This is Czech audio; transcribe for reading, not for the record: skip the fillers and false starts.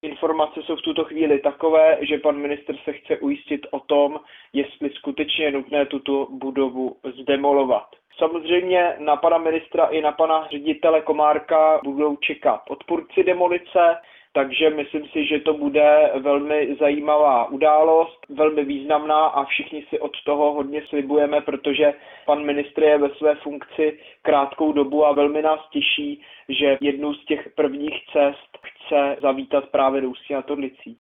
Informace jsou v tuto chvíli takové, že pan ministr se chce ujistit o tom, jestli skutečně je nutné tuto budovu zdemolovat. Samozřejmě na pana ministra i na pana ředitele Komárka budou čekat odpůrci demolice, takže myslím si, že to bude velmi zajímavá událost, velmi významná a všichni si od toho hodně slibujeme, protože pan ministr je ve své funkci krátkou dobu a velmi nás těší, že jednou z těch prvních cest chce zavítat právě do Ústí nad Orlicí.